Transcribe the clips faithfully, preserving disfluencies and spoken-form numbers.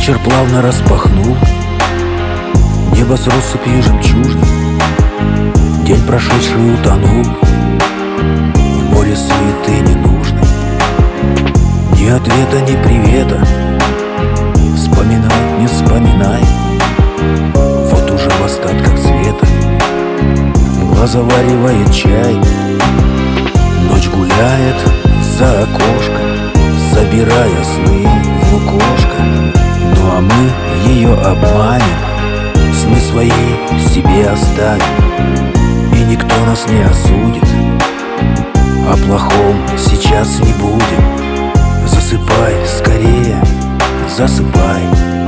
Вечер плавно распахнул небо с россыпью жемчужин. День прошедший утонул в море суеты ненужной. Ни ответа, ни привета, вспоминай, не вспоминай. Вот уже в остатках света мгла заваривает чай. Ночь гуляет за окошком, собирая сны в лукошко. Ну а мы ее обманем, сны свои себе оставим, и никто нас не осудит. О плохом сейчас не будем. Засыпай скорее, засыпай.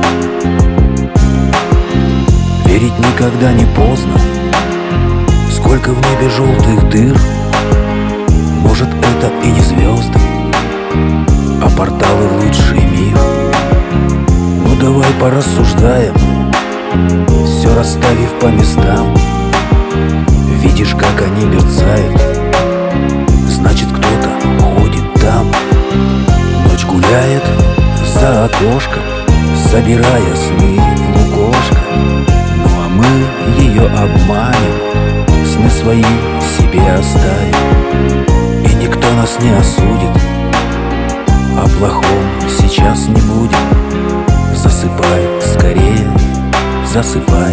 Верить никогда не поздно. Сколько в небе желтых дыр. Может, это и не звезды, а порталы в лучший мир. Ну давай порассуждаем, все расставив по местам. Видишь, как они мерцают, значит, кто-то ходит там. Ночь гуляет за окошком, собирая сны в лукошко. Ну а мы ее обманем, сны свои себе оставим, и никто нас не осудит. О плохом сейчас не будем. Засыпай скорее, засыпай.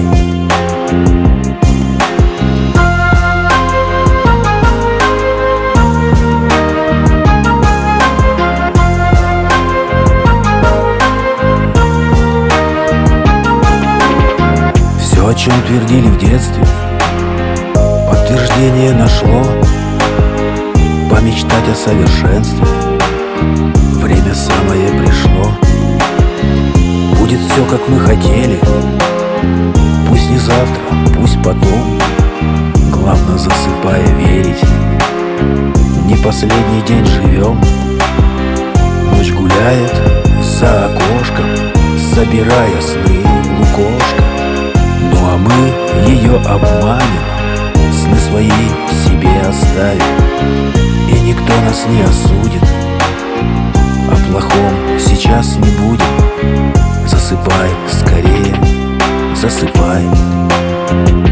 Все, о чем твердили в детстве, подтверждение нашло. Помечтать о совершенстве время самое пришло. Будет все, как мы хотели. Пусть не завтра, пусть потом. Главное, засыпая, верить. Не последний день живем. Ночь гуляет за окошком, собирая сны в лукошко. Ну а мы ее обманем, сны свои себе оставим, и никто нас не осудит. О плохом сейчас не будем. Засыпай скорее, засыпай.